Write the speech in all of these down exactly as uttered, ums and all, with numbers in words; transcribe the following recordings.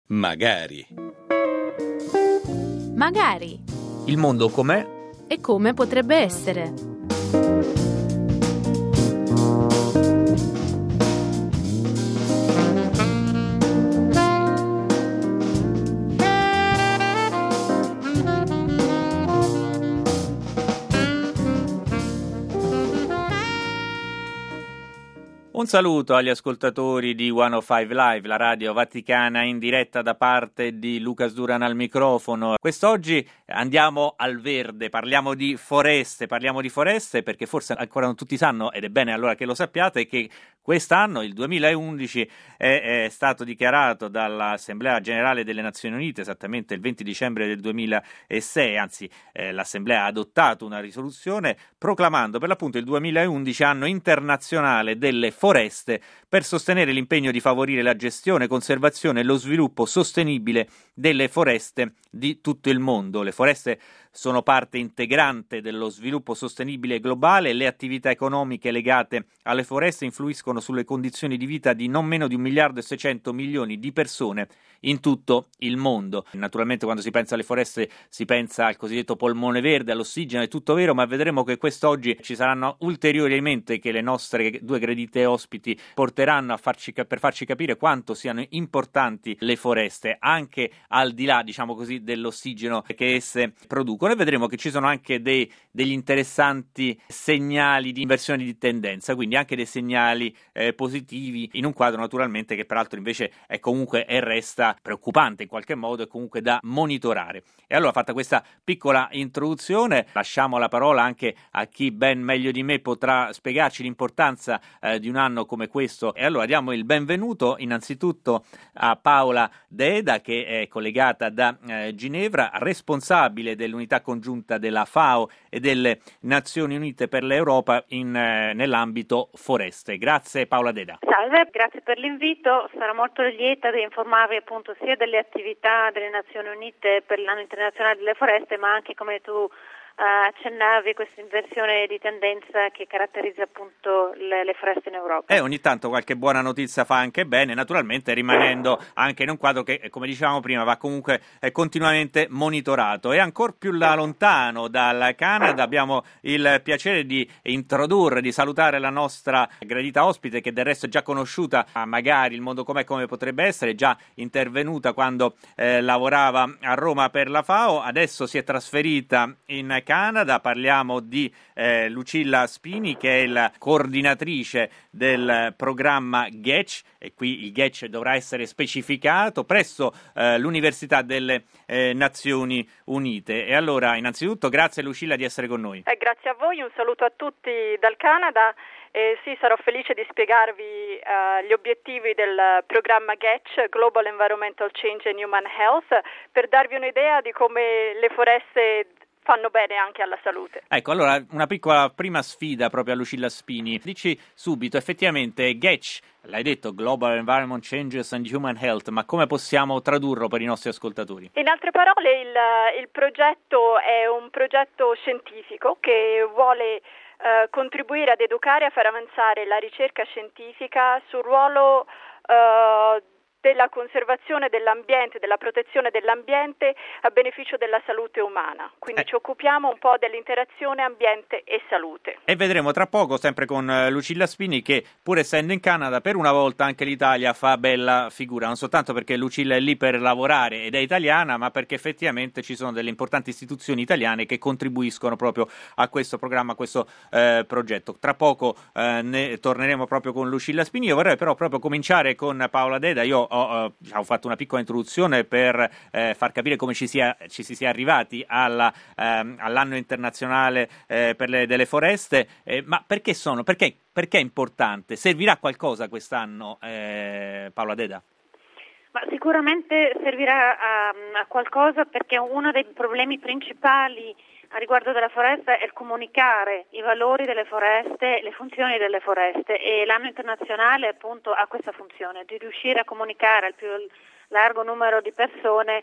Magari. Magari. Il mondo com'è? E come potrebbe essere. Un saluto agli ascoltatori di centocinque Live, la radio vaticana in diretta da parte di Lucas Duran al microfono. Quest'oggi andiamo al verde, parliamo di foreste, parliamo di foreste perché forse ancora non tutti sanno, ed è bene allora che lo sappiate, che quest'anno, il duemilaundici, è, è stato dichiarato dall'Assemblea Generale delle Nazioni Unite, esattamente il venti dicembre del duemilasei, anzi eh, l'Assemblea ha adottato una risoluzione proclamando per l'appunto il duemilaundici anno internazionale delle foreste per sostenere l'impegno di favorire la gestione, conservazione e lo sviluppo sostenibile delle foreste di tutto il mondo. Le foreste sono parte integrante dello sviluppo sostenibile globale e le attività economiche legate alle foreste influiscono sulle condizioni di vita di non meno di un miliardo e seicento milioni di persone in tutto il mondo. Naturalmente quando si pensa alle foreste si pensa al cosiddetto polmone verde, all'ossigeno, è tutto vero, ma vedremo che quest'oggi ci saranno ulteriori elementi che le nostre due gradite ospiti porteranno a farci, per farci capire quanto siano importanti le foreste, anche al di là, diciamo così, dell'ossigeno che esse producono, e vedremo che ci sono anche dei, degli interessanti segnali di inversione di tendenza, quindi anche dei segnali eh, positivi in un quadro naturalmente che peraltro invece è comunque e resta preoccupante in qualche modo e comunque da monitorare. E allora, fatta questa piccola introduzione, lasciamo la parola anche a chi ben meglio di me potrà spiegarci l'importanza eh, di un anno come questo. E allora diamo il benvenuto innanzitutto a Paola Deda, che è collegata da eh, Ginevra, responsabile dell'unità congiunta della FAO e delle Nazioni Unite per l'Europa in, eh, nell'ambito foreste. Grazie Paola Deda. Salve, grazie per l'invito. Sarò molto lieta di informarvi appunto sia delle attività delle Nazioni Unite per l'anno internazionale delle foreste, ma anche, come tu accennavi, questa inversione di tendenza che caratterizza appunto le, le foreste in Europa. E ogni tanto qualche buona notizia fa anche bene, naturalmente rimanendo anche in un quadro che, come dicevamo prima, va comunque eh, continuamente monitorato. E ancora più là lontano dal Canada abbiamo il piacere di introdurre, di salutare la nostra gradita ospite, che del resto è già conosciuta, ah, magari il mondo com'è come potrebbe essere, già intervenuta quando eh, lavorava a Roma per la FAO, adesso si è trasferita in Canada. Parliamo di eh, Lucilla Spini, che è la coordinatrice del programma G E C, e qui il G E C dovrà essere specificato, presso eh, l'Università delle eh, Nazioni Unite. E allora, innanzitutto, grazie Lucilla di essere con noi. Eh, grazie a voi, un saluto a tutti dal Canada. Eh, sì, sarò felice di spiegarvi uh, gli obiettivi del programma G E C, Global Environmental Change and Human Health, per darvi un'idea di come le foreste fanno bene anche alla salute. Ecco, allora una piccola prima sfida proprio a Lucilla Spini. Dici subito, effettivamente G E C, l'hai detto, Global Environment Changes and Human Health, ma come possiamo tradurlo per i nostri ascoltatori? In altre parole, il, il progetto è un progetto scientifico che vuole Uh, contribuire ad educare e a far avanzare la ricerca scientifica sul ruolo uh, della conservazione dell'ambiente, della protezione dell'ambiente a beneficio della salute umana. Quindi eh. ci occupiamo un po' dell'interazione ambiente e salute. E vedremo tra poco, sempre con Lucilla Spini, che pur essendo in Canada, per una volta anche l'Italia fa bella figura, non soltanto perché Lucilla è lì per lavorare ed è italiana, ma perché effettivamente ci sono delle importanti istituzioni italiane che contribuiscono proprio a questo programma, a questo eh, progetto. Tra poco eh, ne torneremo proprio con Lucilla Spini. Io vorrei però proprio cominciare con Paola Deda. Io ho Ho, ho fatto una piccola introduzione per eh, far capire come ci, sia, ci si sia arrivati alla, ehm, all'anno internazionale eh, per le, delle foreste, eh, ma perché sono, perché, perché è importante? Servirà qualcosa quest'anno, eh, Paola Deda? Ma sicuramente servirà a, a qualcosa, perché uno dei problemi principali a riguardo della foresta è il comunicare i valori delle foreste, le funzioni delle foreste, e l'anno internazionale appunto ha questa funzione di riuscire a comunicare al più largo numero di persone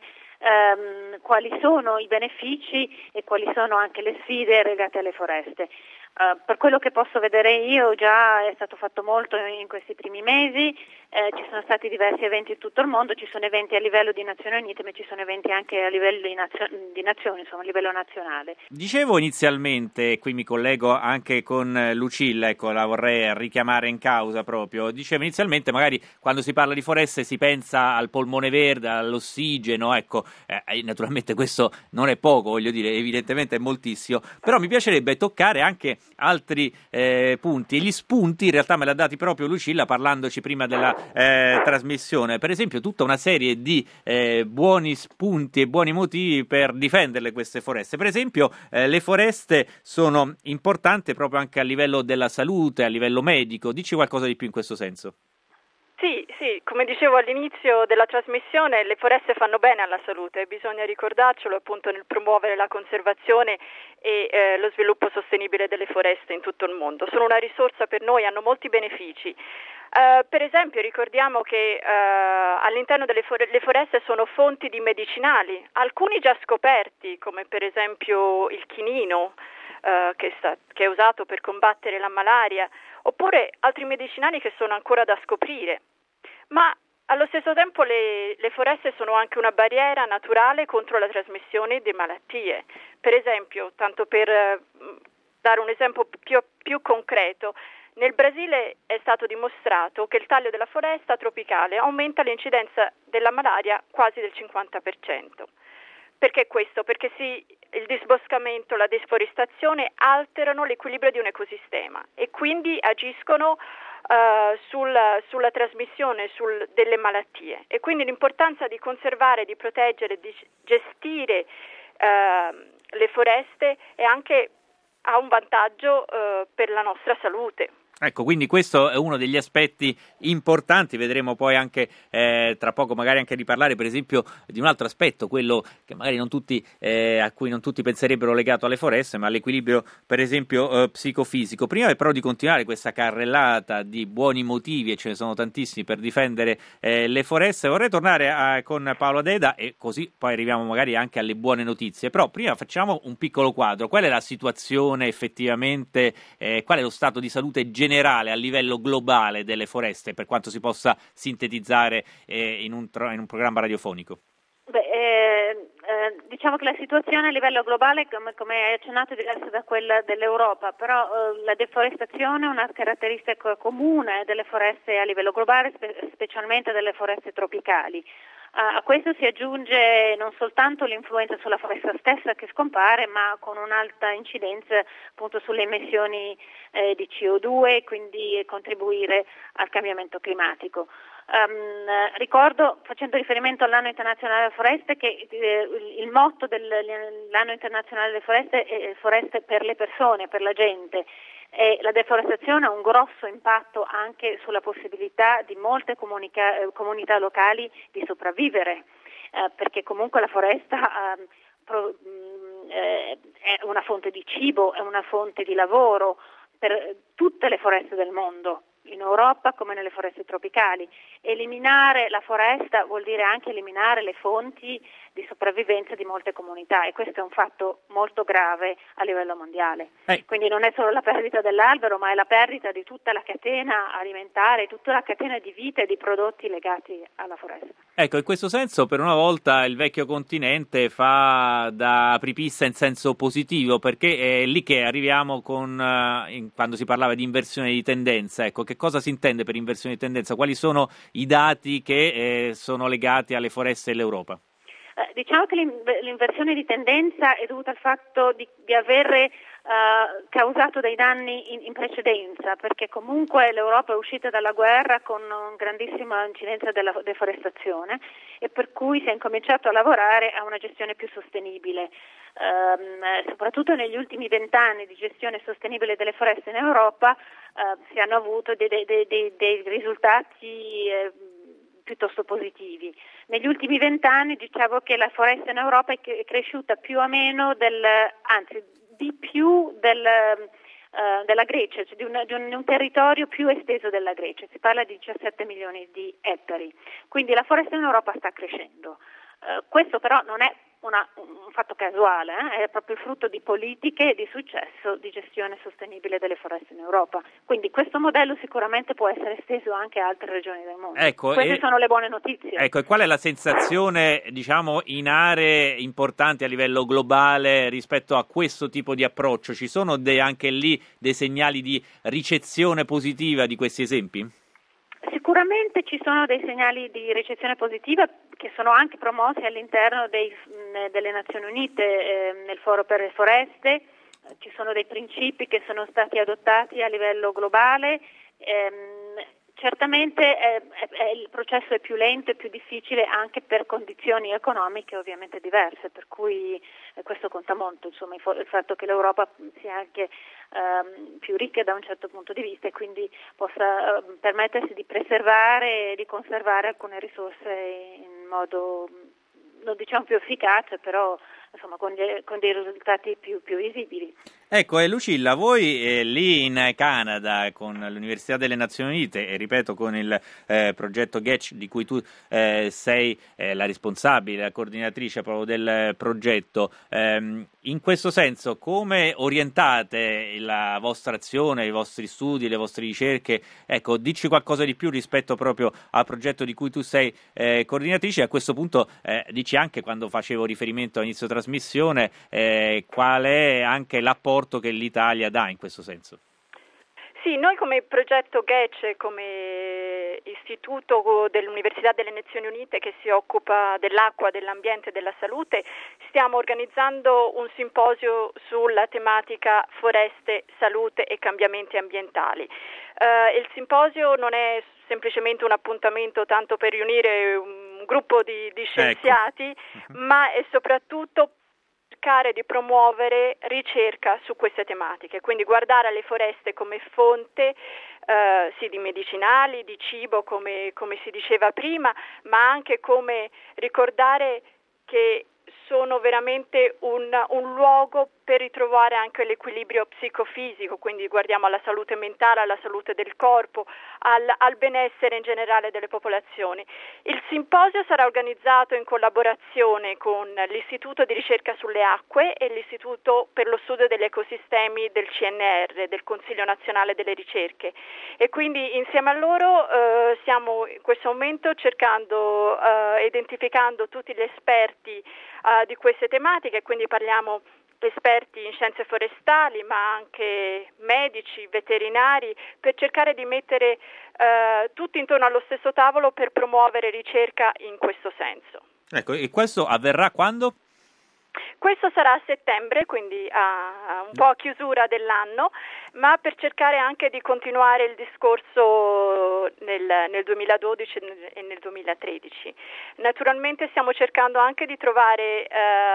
ehm, quali sono i benefici e quali sono anche le sfide legate alle foreste. Uh, per quello che posso vedere io, già è stato fatto molto in questi primi mesi, eh, ci sono stati diversi eventi in tutto il mondo, ci sono eventi a livello di Nazioni Unite, ma ci sono eventi anche a livello di, nazio- di nazioni, insomma a livello nazionale. Dicevo inizialmente, qui mi collego anche con Lucilla, ecco, la vorrei richiamare in causa proprio, dicevo inizialmente magari quando si parla di foreste si pensa al polmone verde, all'ossigeno, ecco, eh, naturalmente questo non è poco, voglio dire, evidentemente è moltissimo, però mi piacerebbe toccare anche altri eh, punti, e gli spunti in realtà me li ha dati proprio Lucilla parlandoci prima della eh, trasmissione, per esempio tutta una serie di eh, buoni spunti e buoni motivi per difenderle queste foreste, per esempio eh, le foreste sono importanti proprio anche a livello della salute, a livello medico, dici qualcosa di più in questo senso? Sì, sì, come dicevo all'inizio della trasmissione, le foreste fanno bene alla salute, bisogna ricordarcelo appunto nel promuovere la conservazione e eh, lo sviluppo sostenibile delle foreste in tutto il mondo. Sono una risorsa per noi, hanno molti benefici. Uh, per esempio ricordiamo che uh, all'interno delle for- le foreste sono fonti di medicinali, alcuni già scoperti, come per esempio il chinino, uh, che, sta- che è usato per combattere la malaria, oppure altri medicinali che sono ancora da scoprire. Ma allo stesso tempo le, le foreste sono anche una barriera naturale contro la trasmissione di malattie. Per esempio, tanto per uh, dare un esempio più, più concreto, nel Brasile è stato dimostrato che il taglio della foresta tropicale aumenta l'incidenza della malaria quasi del cinquanta per cento. Perché questo? Perché sì, il disboscamento, la deforestazione alterano l'equilibrio di un ecosistema e quindi agiscono uh, sul, sulla trasmissione sul, delle malattie. E quindi l'importanza di conservare, di proteggere, di gestire uh, le foreste è anche ha un vantaggio uh, per la nostra salute. Ecco, quindi questo è uno degli aspetti importanti, vedremo poi anche eh, tra poco magari anche di parlare per esempio di un altro aspetto, quello che magari non tutti eh, a cui non tutti penserebbero legato alle foreste, ma all'equilibrio per esempio eh, psicofisico. Prima però di continuare questa carrellata di buoni motivi, e ce ne sono tantissimi per difendere eh, le foreste, vorrei tornare a, con Paolo Adeda e così poi arriviamo magari anche alle buone notizie, però prima facciamo un piccolo quadro. Qual è la situazione effettivamente, eh, qual è lo stato di salute generale generale a livello globale delle foreste, per quanto si possa sintetizzare eh, in, un tro- in un programma radiofonico? Beh, eh, eh, diciamo che la situazione a livello globale, come, come hai accennato, è diversa da quella dell'Europa, però eh, la deforestazione è una caratteristica comune delle foreste a livello globale, spe- specialmente delle foreste tropicali. A questo si aggiunge non soltanto l'influenza sulla foresta stessa che scompare, ma con un'alta incidenza appunto sulle emissioni eh, di C O due, quindi contribuire al cambiamento climatico. Um, ricordo, facendo riferimento all'anno internazionale delle foreste, che eh, il motto dell'anno internazionale delle foreste è foreste per le persone, per la gente. E la deforestazione ha un grosso impatto anche sulla possibilità di molte comunica- comunità locali di sopravvivere, eh, perché comunque la foresta eh, pro, mh, eh, è una fonte di cibo, è una fonte di lavoro per tutte le foreste del mondo, in Europa come nelle foreste tropicali. Eliminare la foresta vuol dire anche eliminare le fonti di sopravvivenza di molte comunità e questo è un fatto molto grave a livello mondiale. Eh. Quindi non è solo la perdita dell'albero, ma è la perdita di tutta la catena alimentare, tutta la catena di vita e di prodotti legati alla foresta. Ecco, in questo senso per una volta il vecchio continente fa da apripista in senso positivo, perché è lì che arriviamo con uh, in, quando si parlava di inversione di tendenza. Ecco, che cosa si intende per inversione di tendenza? Quali sono i dati che eh, sono legati alle foreste dell'Europa? Eh, diciamo che l'inversione di tendenza è dovuta al fatto di, di aver uh, causato dei danni in, in precedenza, perché comunque l'Europa è uscita dalla guerra con una grandissima incidenza della deforestazione e per cui si è incominciato a lavorare a una gestione più sostenibile. Um, soprattutto negli ultimi vent'anni di gestione sostenibile delle foreste in Europa uh, si hanno avuto dei, dei, dei, dei risultati eh, piuttosto positivi. Negli ultimi vent'anni diciamo che la foresta in Europa è cresciuta più o meno del, anzi di più del, uh, della Grecia, cioè di, una, di un, un territorio più esteso della Grecia, si parla di diciassette milioni di ettari, quindi la foresta in Europa sta crescendo. Uh, questo però non è una, un fatto casuale, eh? È proprio il frutto di politiche e di successo di gestione sostenibile delle foreste in Europa. Quindi questo modello sicuramente può essere esteso anche a altre regioni del mondo. Ecco, Queste e, sono le buone notizie. Ecco, e qual è la sensazione, diciamo, in aree importanti a livello globale rispetto a questo tipo di approccio? Ci sono de, anche lì dei segnali di ricezione positiva di questi esempi? Sicuramente ci sono dei segnali di ricezione positiva che sono anche promossi all'interno dei, delle Nazioni Unite, eh, nel Foro per le Foreste. Ci sono dei principi che sono stati adottati a livello globale. Ehm, certamente eh, eh, il processo è più lento e più difficile anche per condizioni economiche ovviamente diverse, per cui eh, questo conta molto, insomma, il, fo- il fatto che l'Europa sia anche ehm, più ricca da un certo punto di vista e quindi possa eh, permettersi di preservare e di conservare alcune risorse in modo, non diciamo più efficace, però insomma con, de- con dei risultati più, più visibili. Ecco, e Lucilla, voi eh, lì in Canada con l'Università delle Nazioni Unite e ripeto con il eh, progetto Getch di cui tu eh, sei eh, la responsabile, la coordinatrice proprio del progetto, ehm, in questo senso come orientate la vostra azione, i vostri studi, le vostre ricerche? Ecco, dici qualcosa di più rispetto proprio al progetto di cui tu sei eh, coordinatrice. A questo punto eh, dici anche, quando facevo riferimento a inizio trasmissione, eh, qual è anche l'apporto che l'Italia dà in questo senso. Sì, noi come progetto Getch, come istituto dell'Università delle Nazioni Unite che si occupa dell'acqua, dell'ambiente e della salute, stiamo organizzando un simposio sulla tematica foreste, salute e cambiamenti ambientali. Uh, il simposio non è semplicemente un appuntamento tanto per riunire un gruppo di, di scienziati, ecco. Ma è soprattutto cercare di promuovere ricerca su queste tematiche, quindi guardare alle foreste come fonte eh, sì, di medicinali, di cibo come, come si diceva prima, ma anche come ricordare che sono veramente un, un luogo per ritrovare anche l'equilibrio psicofisico, quindi guardiamo alla salute mentale, alla salute del corpo, al, al benessere in generale delle popolazioni. Il simposio sarà organizzato in collaborazione con l'Istituto di ricerca sulle acque e l'Istituto per lo studio degli ecosistemi del C N R, del Consiglio nazionale delle ricerche, e quindi insieme a loro eh, stiamo in questo momento cercando, eh, identificando tutti gli esperti eh, di queste tematiche, quindi parliamo esperti in scienze forestali, ma anche medici, veterinari, per cercare di mettere eh, tutti intorno allo stesso tavolo per promuovere ricerca in questo senso. Ecco, e questo avverrà quando? Questo sarà a settembre, quindi a, a un po' a chiusura dell'anno, ma per cercare anche di continuare il discorso nel, nel duemiladodici e nel duemilatredici. Naturalmente stiamo cercando anche di trovare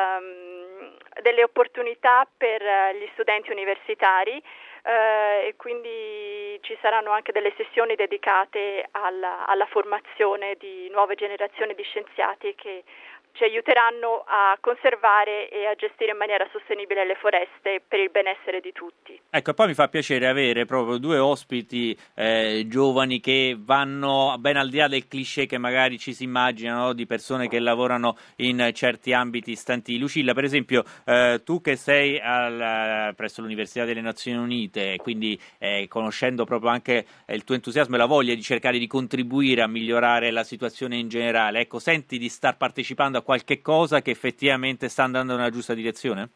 ehm, delle opportunità per gli studenti universitari eh, e quindi ci saranno anche delle sessioni dedicate alla, alla formazione di nuove generazioni di scienziati che ci aiuteranno a conservare e a gestire in maniera sostenibile le foreste per il benessere di tutti. Ecco, e poi mi fa piacere avere proprio due ospiti eh, giovani che vanno ben al di là del cliché che magari ci si immaginano, no? Di persone che lavorano in certi ambiti stanti. Lucilla, per esempio, eh, tu che sei al, presso l'Università delle Nazioni Unite, quindi eh, conoscendo proprio anche il tuo entusiasmo e la voglia di cercare di contribuire a migliorare la situazione in generale, ecco, senti di star partecipando a qualche cosa che effettivamente sta andando nella giusta direzione?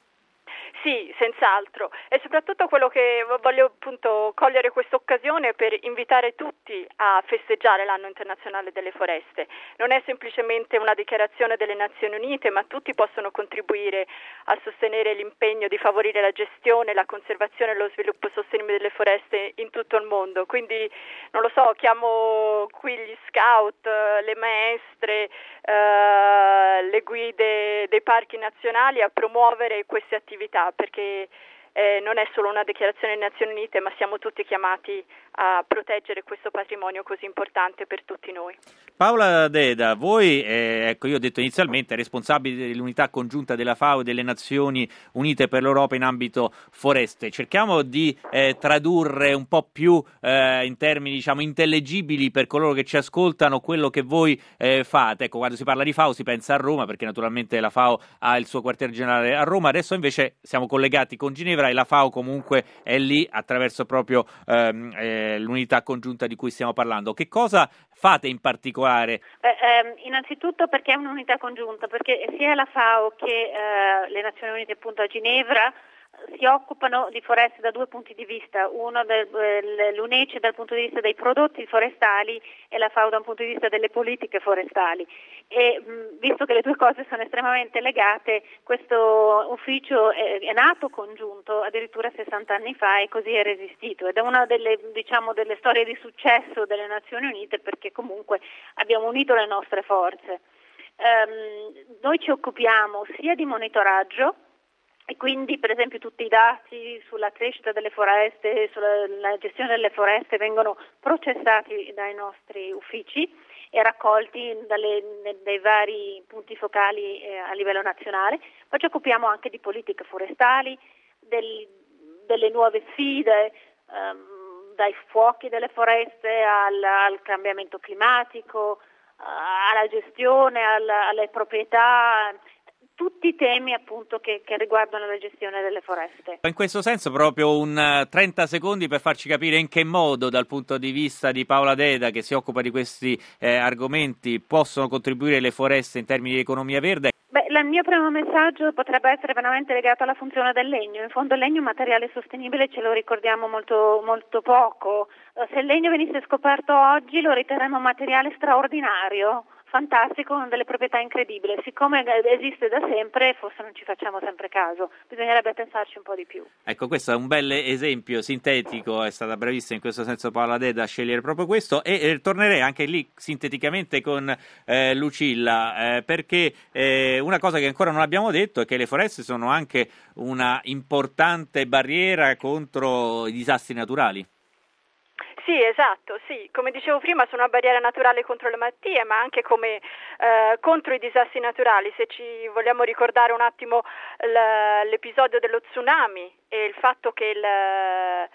Sì, senz'altro, e soprattutto quello che voglio appunto cogliere questa occasione per invitare tutti a festeggiare l'anno internazionale delle foreste. Non è semplicemente una dichiarazione delle Nazioni Unite, ma tutti possono contribuire a sostenere l'impegno di favorire la gestione, la conservazione e lo sviluppo sostenibile delle foreste in tutto il mondo. Quindi, non lo so, chiamo qui gli scout, le maestre, eh, le guide dei parchi nazionali a promuovere queste attività, perché eh, non è solo una dichiarazione delle Nazioni Unite, ma siamo tutti chiamati a proteggere questo patrimonio così importante per tutti noi. Paola Deda, voi, eh, ecco, io ho detto inizialmente, responsabile dell'unità congiunta della FAO e delle Nazioni Unite per l'Europa in ambito foreste. Cerchiamo di eh, tradurre un po' più eh, in termini, diciamo, intellegibili per coloro che ci ascoltano quello che voi eh, fate. Ecco, quando si parla di FAO si pensa a Roma, perché naturalmente la FAO ha il suo quartier generale a Roma. Adesso invece siamo collegati con Ginevra e la FAO comunque è lì attraverso proprio ehm, eh, l'unità congiunta di cui stiamo parlando. Che cosa fate in particolare? Eh, eh, innanzitutto perché è un'unità congiunta, perché sia la FAO che eh, le Nazioni Unite appunto a Ginevra si occupano di foreste da due punti di vista, uno del, l'U N E C E dal punto di vista dei prodotti forestali e la FAO da un punto di vista delle politiche forestali e mh, visto che le due cose sono estremamente legate, questo ufficio è, è nato congiunto addirittura sessanta anni fa e così è resistito ed è una delle, diciamo, delle storie di successo delle Nazioni Unite perché comunque abbiamo unito le nostre forze. Um, noi ci occupiamo sia di monitoraggio e quindi per esempio tutti i dati sulla crescita delle foreste, sulla gestione delle foreste vengono processati dai nostri uffici e raccolti dalle, dai vari punti focali eh, a livello nazionale. Poi ci occupiamo anche di politiche forestali, del, delle nuove sfide, ehm, dai fuochi delle foreste al, al cambiamento climatico, alla gestione, alla, alle proprietà, tutti i temi appunto che, che riguardano la gestione delle foreste. In questo senso proprio un uh, trenta secondi per farci capire in che modo dal punto di vista di Paola Deda che si occupa di questi eh, argomenti possono contribuire le foreste in termini di economia verde. Beh, il mio primo messaggio potrebbe essere veramente legato alla funzione del legno. In fondo il legno è un materiale sostenibile, ce lo ricordiamo molto, molto poco. Se il legno venisse scoperto oggi lo riterremmo un materiale straordinario, fantastico, con delle proprietà incredibili. Siccome esiste da sempre, forse non ci facciamo sempre caso, bisognerebbe pensarci un po' di più. Ecco, questo è un bel esempio sintetico, è stata bravissima in questo senso Paola Deda a scegliere proprio questo e eh, tornerei anche lì sinteticamente con eh, Lucilla, eh, perché eh, una cosa che ancora non abbiamo detto è che le foreste sono anche una importante barriera contro i disastri naturali. Sì, esatto, sì. Come dicevo prima sono una barriera naturale contro le malattie, ma anche come eh, contro i disastri naturali. Se ci vogliamo ricordare un attimo l- l'episodio dello tsunami e il fatto che il,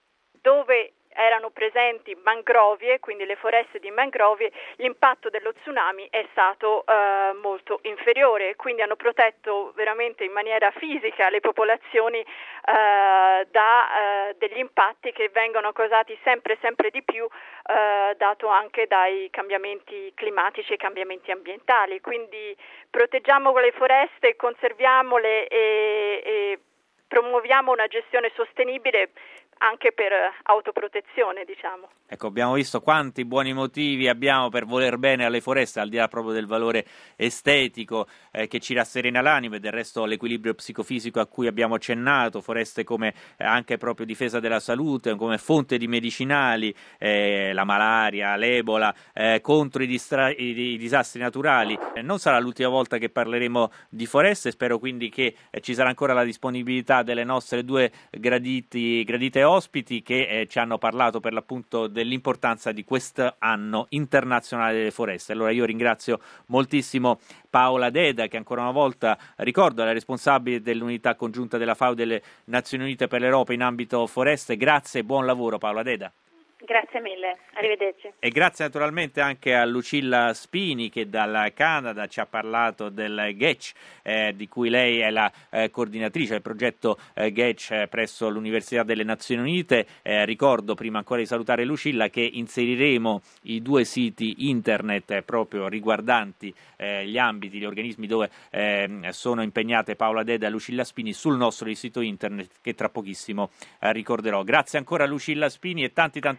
dove erano presenti mangrovie, quindi le foreste di mangrovie, l'impatto dello tsunami è stato eh, molto inferiore, quindi hanno protetto veramente in maniera fisica le popolazioni eh, da eh, degli impatti che vengono causati sempre sempre di più eh, dato anche dai cambiamenti climatici e cambiamenti ambientali. Quindi proteggiamo le foreste, conserviamole e, e promuoviamo una gestione sostenibile anche per autoprotezione, diciamo. Ecco, abbiamo visto quanti buoni motivi abbiamo per voler bene alle foreste, al di là proprio del valore estetico eh, che ci rasserena l'anima e del resto l'equilibrio psicofisico a cui abbiamo accennato, foreste come eh, anche proprio difesa della salute, come fonte di medicinali, eh, la malaria, l'ebola, eh, contro i, distra- i, i disastri naturali. Eh, non sarà l'ultima volta che parleremo di foreste, spero quindi che eh, ci sarà ancora la disponibilità delle nostre due graditi, gradite ospiti che eh, ci hanno parlato per l'appunto dell'importanza di quest'anno internazionale delle foreste. Allora io ringrazio moltissimo Paola Deda che ancora una volta ricordo è la responsabile dell'unità congiunta della FAO delle Nazioni Unite per l'Europa in ambito foreste. Grazie e buon lavoro Paola Deda. Grazie mille, arrivederci. E grazie naturalmente anche a Lucilla Spini che dal Canada ci ha parlato del G E C, eh, di cui lei è la eh, coordinatrice del progetto eh, G E C eh, presso l'Università delle Nazioni Unite. Eh, ricordo prima ancora di salutare Lucilla che inseriremo i due siti internet eh, proprio riguardanti eh, gli ambiti, gli organismi dove eh, sono impegnate Paola Deda e Lucilla Spini sul nostro sito internet che tra pochissimo eh, ricorderò. Grazie ancora a Lucilla Spini e tanti tanti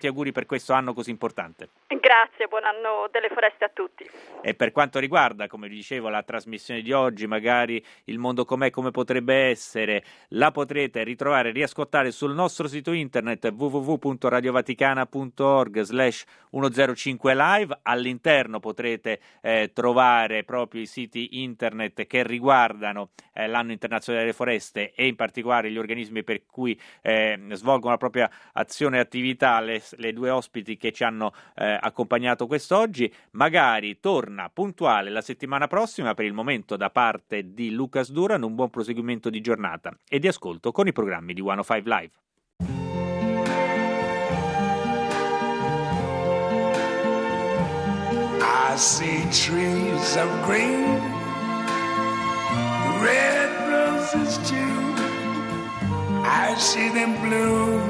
auguri per questo anno così importante. Grazie, buon anno delle foreste a tutti. E per quanto riguarda, come dicevo, la trasmissione di oggi, magari Il mondo com'è, come potrebbe essere, la potrete ritrovare, riascoltare sul nostro sito internet w w w punto radiovaticana punto org slash centocinque live. All'interno potrete eh, trovare proprio i siti internet che riguardano eh, l'anno internazionale delle foreste e in particolare gli organismi per cui eh, svolgono la propria azione e attività, le, le due ospiti che ci hanno eh, accompagnato quest'oggi. Magari torna puntuale la settimana prossima. Per il momento, da parte di Lucas Duran, un buon proseguimento di giornata e di ascolto con i programmi di centocinque Live. I see trees of green, red roses too. I see them bloom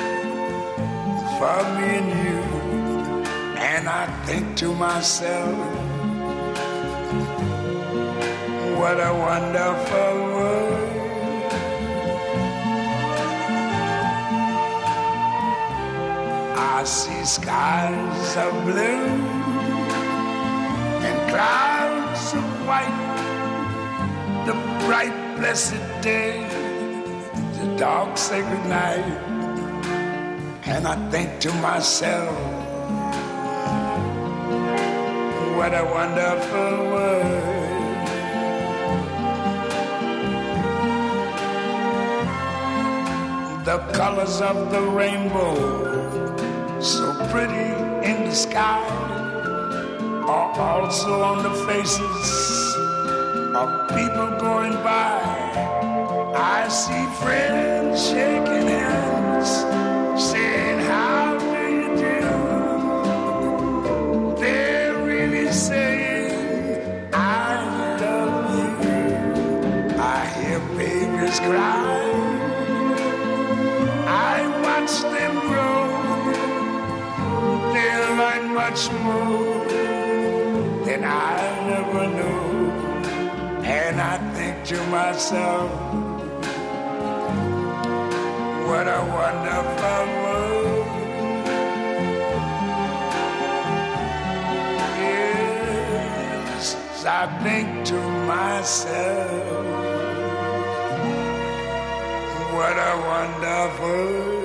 for me and you. And I think to myself, what a wonderful world. I see skies of blue and clouds of white, the bright blessed day, the dark sacred night. And I think to myself, what a wonderful world. The colors of the rainbow, so pretty in the sky, are also on the faces of people going by. I see friends shaking hands, saying, how do you do? They're really saying, I love you. I hear babies cry, I watch them grow. They'll learn much more than I never knew. And I think to myself, what a wonderful world. Yes, I think to myself, what a wonderful